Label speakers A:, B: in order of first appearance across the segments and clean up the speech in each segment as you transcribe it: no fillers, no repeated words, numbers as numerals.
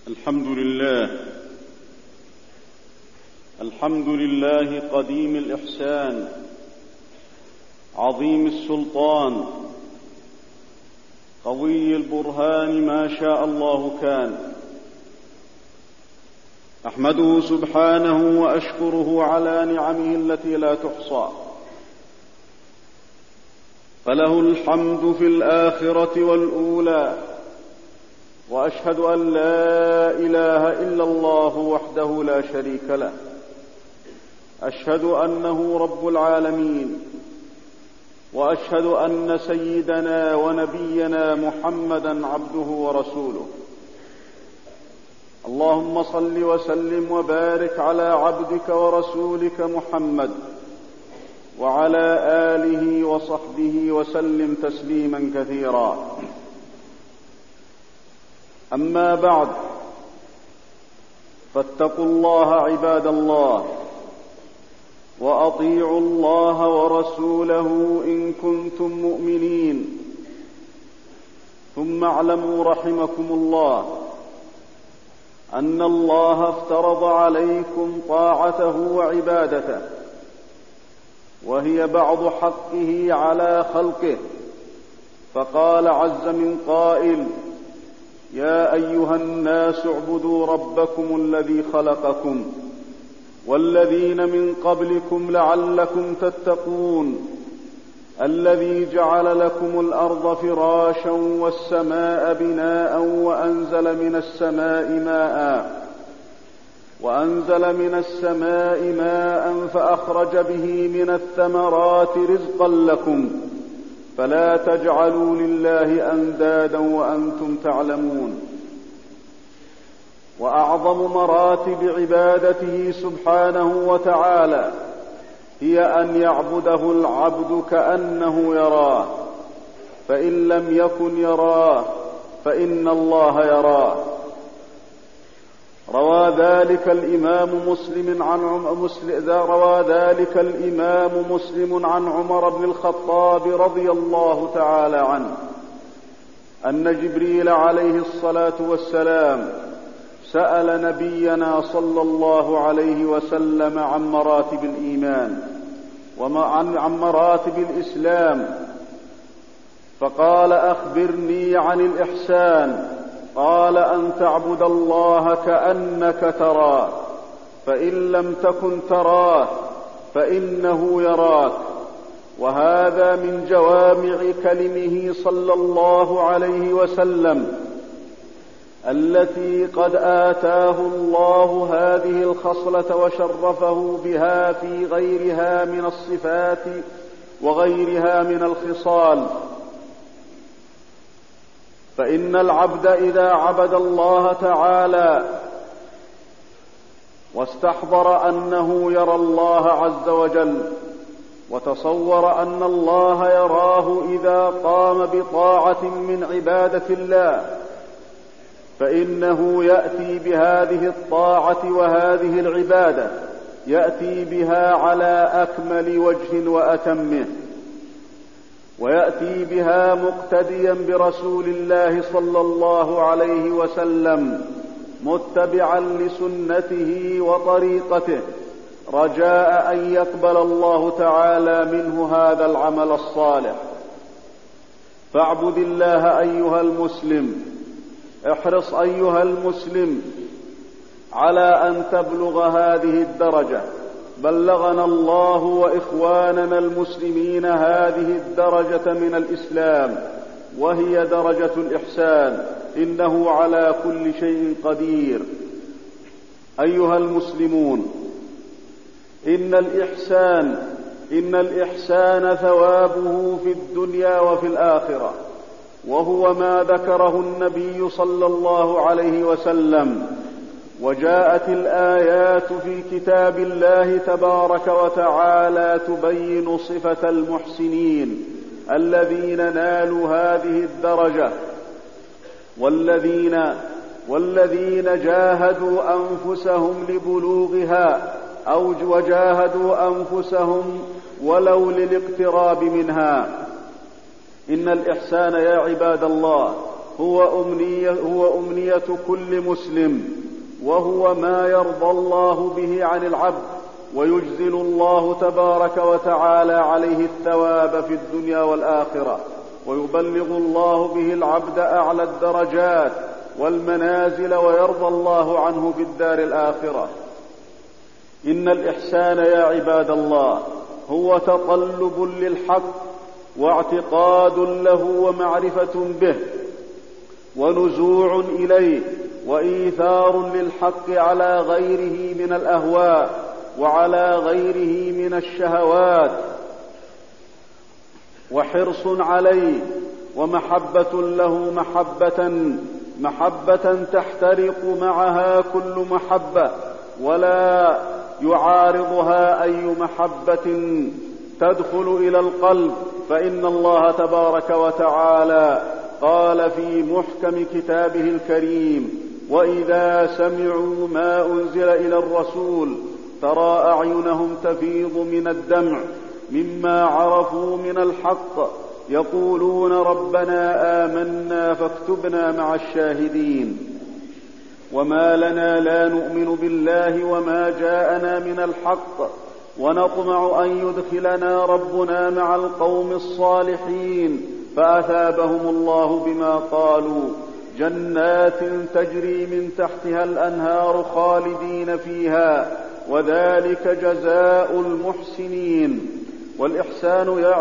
A: الحمد لله قديم الإحسان عظيم السلطان قوي البرهان، ما شاء الله كان. أحمده سبحانه وأشكره على نعمه التي لا تحصى، فله الحمد في الآخرة والأولى، وأشهد أن لا إله إلا الله وحده لا شريك له، أشهد أنه رب العالمين، وأشهد أن سيدنا ونبينا محمدًا عبده ورسوله. اللهم صل وسلم وبارك على عبدك ورسولك محمد وعلى آله وصحبه وسلم تسليمًا كثيرا. أما بعد، فاتقوا الله عباد الله، وأطيعوا الله ورسوله إن كنتم مؤمنين. ثم اعلموا رحمكم الله أن الله افترض عليكم طاعته وعبادته، وهي بعض حقه على خلقه، فقال عز من قائل: يا أيها الناس اعبدوا ربكم الذي خلقكم والذين من قبلكم لعلكم تتقون، الذي جعل لكم الأرض فراشا والسماء بناء وأنزل من السماء ماء فأخرج به من الثمرات رزقا لكم، فلا تجعلوا لله أندادا وأنتم تعلمون. وأعظم مراتب عبادته سبحانه وتعالى هي أن يعبده العبد كأنه يراه، فإن لم يكن يراه فإن الله يراه. روى ذلك الإمام مسلم عن عمر بن الخطاب رضي الله تعالى عنه أن جبريل عليه الصلاة والسلام سأل نبينا صلى الله عليه وسلم عن مراتب الإيمان وعن مراتب الإسلام، فقال: أخبرني عن الإحسان. قال: أن تعبد الله كأنك تراه، فإن لم تكن تراه فإنه يراك. وهذا من جوامع كلمه صلى الله عليه وسلم التي قد آتاه الله هذه الخصلة وشرفه بها في غيرها من الصفات وغيرها من الخصال. فإن العبد إذا عبد الله تعالى واستحضر أنه يرى الله عز وجل، وتصور أن الله يراه إذا قام بطاعة من عبادة الله، فإنه يأتي بهذه الطاعة وهذه العبادة، يأتي بها على أكمل وجه وأتمه، ويأتي بها مقتديا برسول الله صلى الله عليه وسلم، متبعا لسنته وطريقته، رجاء أن يقبل الله تعالى منه هذا العمل الصالح. فاعبد الله أيها المسلم، احرص أيها المسلم على أن تبلغ هذه الدرجة. بلغنا الله وإخواننا المسلمين هذه الدرجة من الإسلام، وهي درجة الإحسان، إنه على كل شيء قدير. أيها المسلمون، إن الإحسان ثوابه في الدنيا وفي الآخرة، وهو ما ذكره النبي صلى الله عليه وسلم. وجاءت الآيات في كتاب الله تبارك وتعالى تبين صفة المحسنين الذين نالوا هذه الدرجة، والذين جاهدوا أنفسهم لبلوغها، أو وجاهدوا أنفسهم ولو للاقتراب منها. إن الإحسان يا عباد الله هو أمنية كل مسلم، وهو ما يرضى الله به عن العبد ويجزل الله تبارك وتعالى عليه الثواب في الدنيا والآخرة، ويبلغ الله به العبد أعلى الدرجات والمنازل، ويرضى الله عنه في الدار الآخرة. إن الإحسان يا عباد الله هو تطلب للحق واعتقاد له ومعرفة به ونزوع إليه وإيثار للحق على غيره من الأهواء وعلى غيره من الشهوات، وحرص عليه ومحبة له محبة تحترق معها كل محبة ولا يعارضها أي محبة تدخل إلى القلب. فإن الله تبارك وتعالى قال في محكم كتابه الكريم: وإذا سمعوا ما أنزل إلى الرسول ترى أعينهم تفيض من الدمع مما عرفوا من الحق يقولون ربنا آمنا فاكتبنا مع الشاهدين. وما لنا لا نؤمن بالله وما جاءنا من الحق ونطمع أن يدخلنا ربنا مع القوم الصالحين، فأثابهم الله بما قالوا جنات تجري من تحتها الأنهار خالدين فيها وذلك جزاء المحسنين. والإحسان يا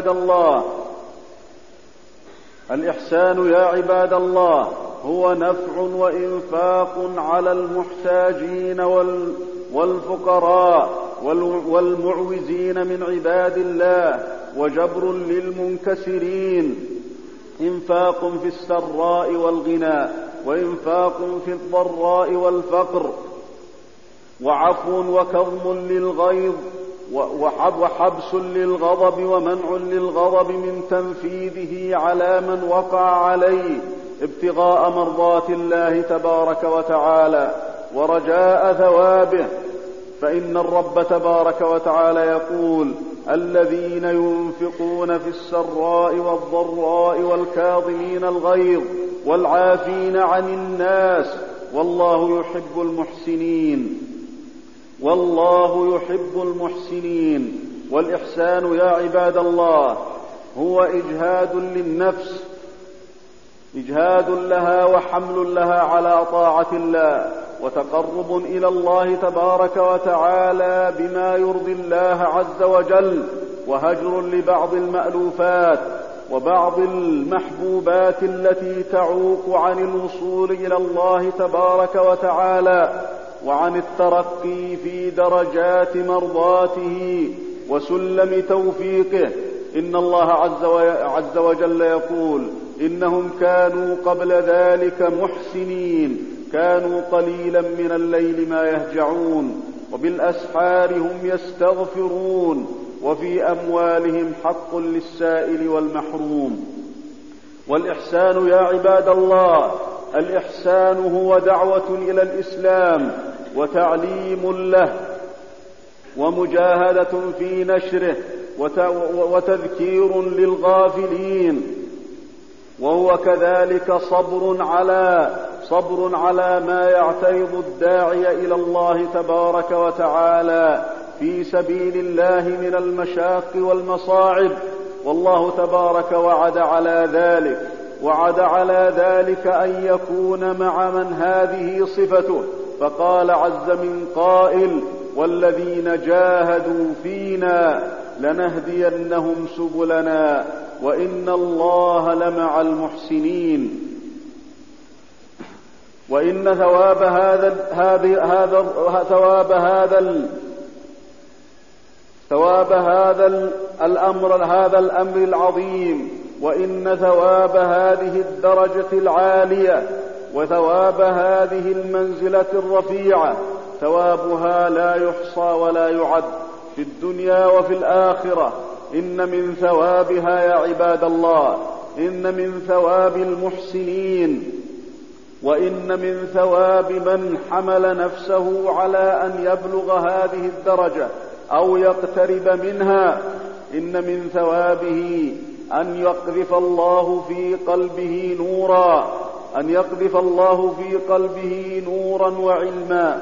A: عباد الله هو نفع وإنفاق على المحتاجين والفقراء والمعوزين من عباد الله، وجبر للمنكسرين، إنفاق في السراء والغنى، وإنفاق في الضراء والفقر، وعفو وكظم للغيظ، وحبس للغضب ومنع للغضب من تنفيذه على من وقع عليه ابتغاء مرضات الله تبارك وتعالى ورجاء ثوابه. فإن الرب تبارك وتعالى يقول: الذين ينفقون في السراء والضراء والكاظمين الغيظ والعافين عن الناس والله يحب المحسنين. والإحسان يا عباد الله هو إجهاد للنفس، إجهاد لها وحمل لها على طاعة الله، وتقرب إلى الله تبارك وتعالى بما يرضي الله عز وجل، وهجر لبعض المألوفات وبعض المحبوبات التي تعوق عن الوصول إلى الله تبارك وتعالى وعن الترقي في درجات مرضاته وسلم توفيقه. إن الله عز وجل يقول: إنهم كانوا قبل ذلك محسنين، كانوا قليلا من الليل ما يهجعون وبالأسحار هم يستغفرون وفي أموالهم حق للسائل والمحروم. والإحسان يا عباد الله، الإحسان هو دعوة إلى الإسلام وتعليم له ومجاهدة في نشره وتذكير للغافلين، وهو كذلك صبر على ما يعترض الداعي إلى الله تبارك وتعالى في سبيل الله من المشاق والمصاعب. والله تبارك وعد على ذلك أن يكون مع من هذه صفته، فقال عز من قائل: والذين جاهدوا فينا لنهدينهم سبلنا وإن الله لمع المحسنين. وإن ثواب هذا الأمر العظيم، وإن ثواب هذه الدرجة العالية وثواب هذه المنزلة الرفيعة ثوابها لا يحصى ولا يعد في الدنيا وفي الآخرة. إن من ثوابها يا عباد الله، إن من ثواب المحسنين، وإن من ثواب من حمل نفسه على أن يبلغ هذه الدرجة أو يقترب منها، إن من ثوابه أن يقذف الله في قلبه نورا وعلما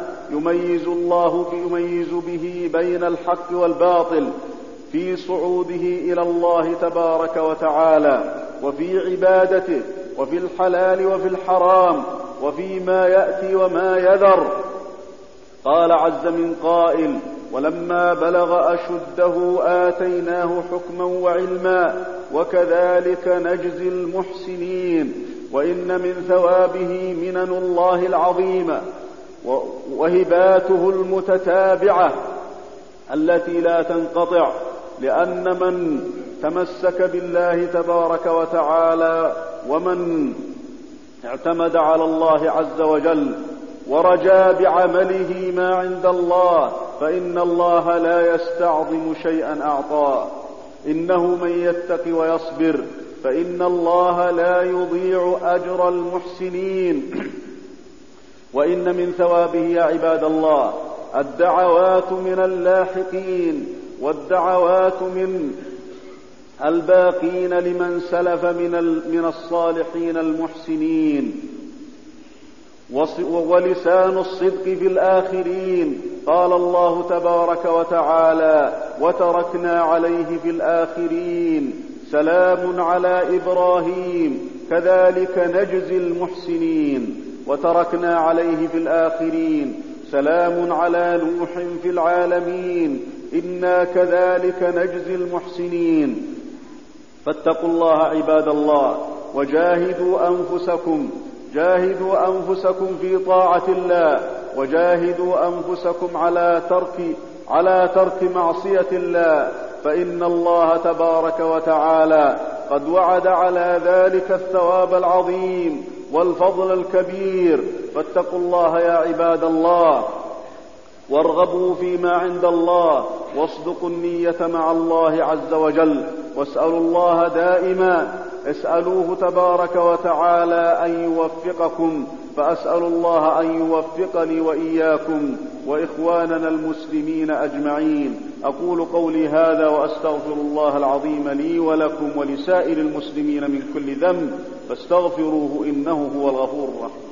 A: يميز به بين الحق والباطل في صعوده إلى الله تبارك وتعالى، وفي عبادته، وفي الحلال وفي الحرام، وفيما يأتي وما يذر. قال عز من قائل: ولما بلغ أشده آتيناه حكما وعلما وكذلك نجزي المحسنين. وإن من ثوابه منن الله العظيمة وهباته المتتابعة التي لا تنقطع، لأن من تمسك بالله تبارك وتعالى ومن اعتمد على الله عز وجل ورجا بعمله ما عند الله فإن الله لا يستعظم شيئا أعطاه. إنه من يتق ويصبر فإن الله لا يضيع أجر المحسنين. وإن من ثوابه يا عباد الله الدعوات من اللاحقين والدعوات من الباقين لمن سلف من الصالحين المحسنين، ولسان الصدق في الآخرين. قال الله تبارك وتعالى: وتركنا عليه في الآخرين سلام على إبراهيم كذلك نجزي المحسنين. وتركنا عليه في الآخرين سلام على نوح في العالمين إنا كذلك نجزي المحسنين. فاتقوا الله عباد الله وجاهدوا أنفسكم في طاعة الله، وجاهدوا أنفسكم على ترك معصية الله، فإن الله تبارك وتعالى قد وعد على ذلك الثواب العظيم والفضل الكبير. فاتقوا الله يا عباد الله وارغبوا فيما عند الله، واصدقوا النية مع الله عز وجل، واسألوا الله دائما، اسألوه تبارك وتعالى أن يوفقكم، فأسأل الله أن يوفقني وإياكم وإخواننا المسلمين أجمعين. أقول قولي هذا وأستغفر الله العظيم لي ولكم ولسائر المسلمين من كل ذنب فاستغفروه إنه هو الغفور الرحيم.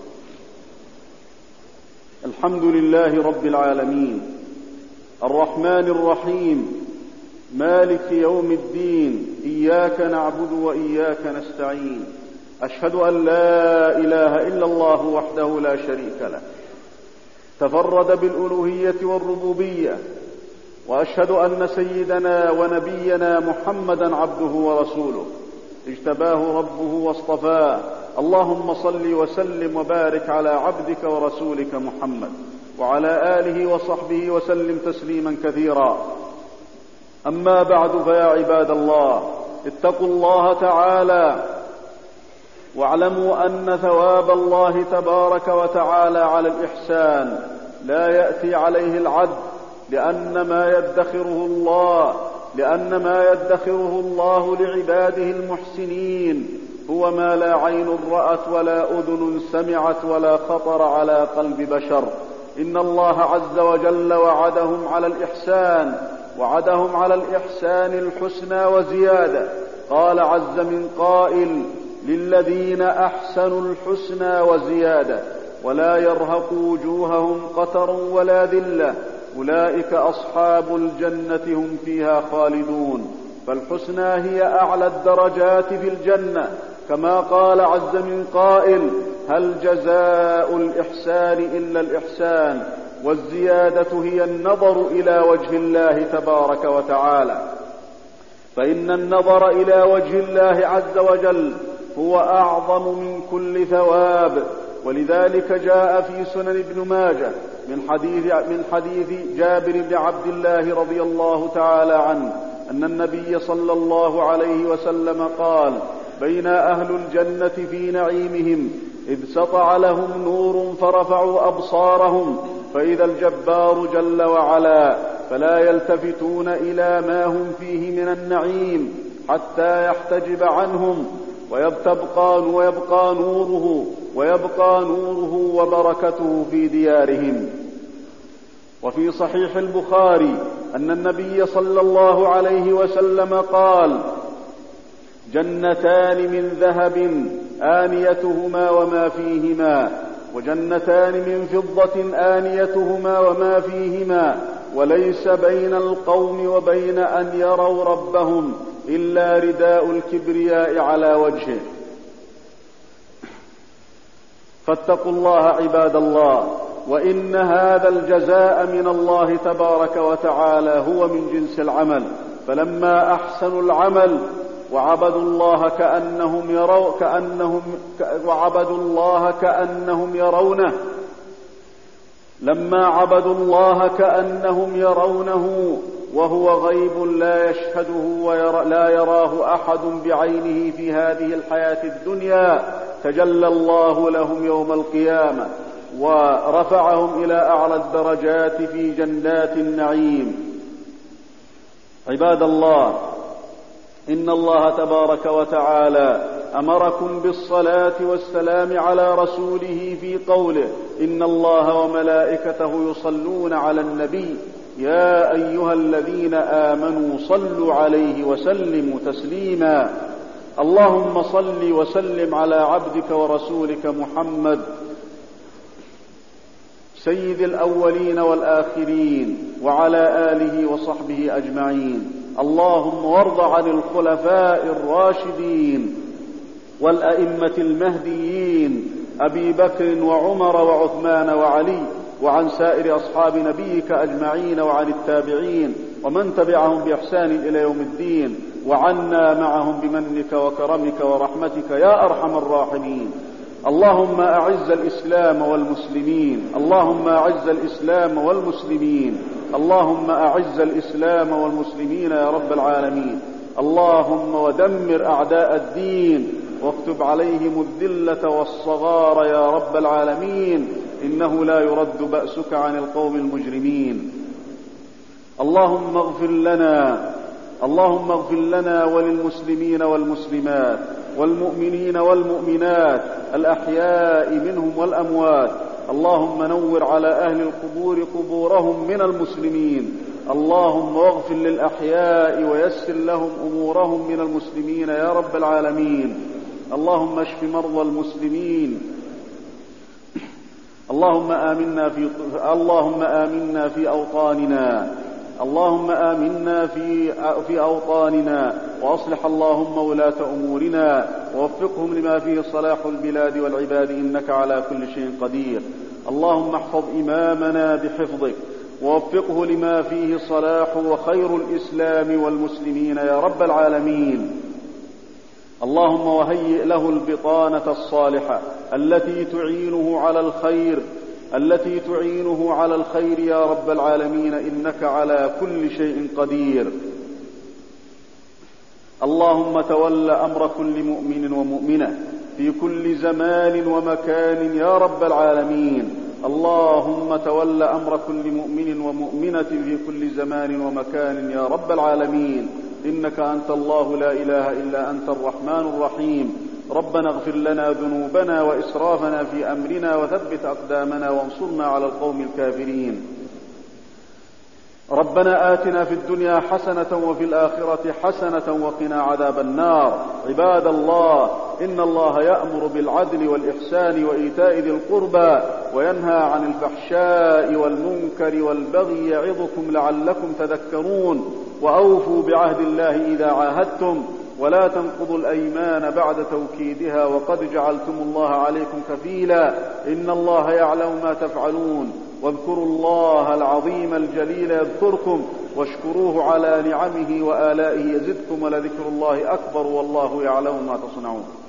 A: الحمد لله رب العالمين الرحمن الرحيم مالك يوم الدين، إياك نعبد وإياك نستعين. أشهد أن لا إله إلا الله وحده لا شريك له تفرد بالألوهية والربوبية، وأشهد أن سيدنا ونبينا محمدا عبده ورسوله اجتباه ربه واصطفاه. اللهم صل وسلم وبارك على عبدك ورسولك محمد وعلى آله وصحبه وسلم تسليما كثيرا. أما بعد، فيا عباد الله اتقوا الله تعالى واعلموا أن ثواب الله تبارك وتعالى على الإحسان لا يأتي عليه العد، لأن ما يدخره الله لعباده المحسنين هو ما لا عين رأت ولا أذن سمعت ولا خطر على قلب بشر. إن الله عز وجل وعدهم على الإحسان الحسنى وزيادة. قال عز من قائل: للذين أحسنوا الحسنى وزيادة ولا يرهق وجوههم قتر ولا ذلة أولئك أصحاب الجنة هم فيها خالدون. فالحسنى هي أعلى الدرجات في الجنة، كما قال عز من قائل: هل جزاء الإحسان إلا الإحسان. والزيادة هي النظر إلى وجه الله تبارك وتعالى، فإن النظر إلى وجه الله عز وجل هو أعظم من كل ثواب. ولذلك جاء في سنن ابن ماجه من حديث جابر بن عبد الله رضي الله تعالى عنه أن النبي صلى الله عليه وسلم قال: بين أهل الجنة في نعيمهم إذ سطع لهم نور فرفعوا أبصارهم فإذا الجبار جل وعلا، فلا يلتفتون إلى ما هم فيه من النعيم حتى يحتجب عنهم ويبقى نوره وبركته في ديارهم. وفي صحيح البخاري أن النبي صلى الله عليه وسلم قال: جنتان من ذهب آنيتهما وما فيهما، وجنتان من فضة آنيتهما وما فيهما، وليس بين القوم وبين أن يروا ربهم إلا رداء الكبرياء على وجهه. فاتقوا الله عباد الله، وإن هذا الجزاء من الله تبارك وتعالى هو من جنس العمل. فلما أحسنوا العمل وعبدوا الله كأنهم يرونه، لما عبدوا الله كأنهم يرونه وهو غيب لا يشهده ولا يراه أحد بعينه في هذه الحياة الدنيا، تجلى الله لهم يوم القيامة ورفعهم إلى أعلى الدرجات في جنات النعيم. عباد الله، إن الله تبارك وتعالى أمركم بالصلاة والسلام على رسوله في قوله: إن الله وملائكته يصلون على النبي يا أيها الذين آمنوا صلوا عليه وسلموا تسليما. اللهم صل وسلم على عبدك ورسولك محمد سيد الأولين والآخرين وعلى آله وصحبه أجمعين. اللهم وارض عن الخلفاء الراشدين والأئمة المهديين أبي بكر وعمر وعثمان وعلي، وعن سائر أصحاب نبيك أجمعين، وعن التابعين ومن تبعهم بإحسان إلى يوم الدين، وعنا معهم بمنك وكرمك ورحمتك يا أرحم الراحمين. اللهم أعز الإسلام والمسلمين، اللهم أعز الإسلام والمسلمين، اللهم أعز الإسلام والمسلمين يا رب العالمين. اللهم ودمر أعداء الدين واكتب عليهم الذلة والصغار يا رب العالمين، إنه لا يرد بأسك عن القوم المجرمين. اللهم اغفر لنا وللمسلمين والمسلمات والمؤمنين والمؤمنات الأحياء منهم والأموات. اللهم نور على أهل القبور قبورهم من المسلمين. اللهم اغفر للأحياء ويسر لهم أمورهم من المسلمين يا رب العالمين. اللهم اشف مرضى المسلمين. اللهم آمنا في أوطاننا، اللهم آمنا في أوطاننا، وأصلح اللهم ولاة أمورنا ووفقهم لما فيه صلاح البلاد والعباد، إنك على كل شيء قدير. اللهم احفظ إمامنا بحفظك ووفقه لما فيه صلاح وخير الإسلام والمسلمين يا رب العالمين. اللهم وهيئ له البطانة الصالحة التي تعينه على الخير يا رب العالمين، إنك على كل شيء قدير. اللهم تول أمر كل مؤمن ومؤمنة في كل زمان ومكان يا رب العالمين. اللهم تول أمر كل مؤمن ومؤمنة في كل زمان ومكان يا رب العالمين، إنك أنت الله لا إله إلا أنت الرحمن الرحيم. ربنا اغفر لنا ذنوبنا وإسرافنا في أمرنا وثبت أقدامنا وانصرنا على القوم الكافرين. ربنا آتنا في الدنيا حسنة وفي الآخرة حسنة وقنا عذاب النار. عباد الله، إن الله يأمر بالعدل والإحسان وإيتاء ذي القربى وينهى عن الفحشاء والمنكر والبغي يعظكم لعلكم تذكرون. وأوفوا بعهد الله إذا عاهدتم، ولا تنقضوا الأيمان بعد توكيدها، وقد جعلتم الله عليكم كفيلا، إن الله يعلم ما تفعلون. واذكروا الله العظيم الجليل يذكركم، واشكروه على نعمه وآلائه يزدكم، ولذكر الله أكبر والله يعلم ما تصنعون.